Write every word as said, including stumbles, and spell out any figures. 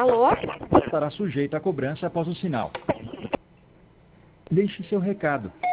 Alô? Estará sujeito à cobrança após o sinal. Deixe seu recado.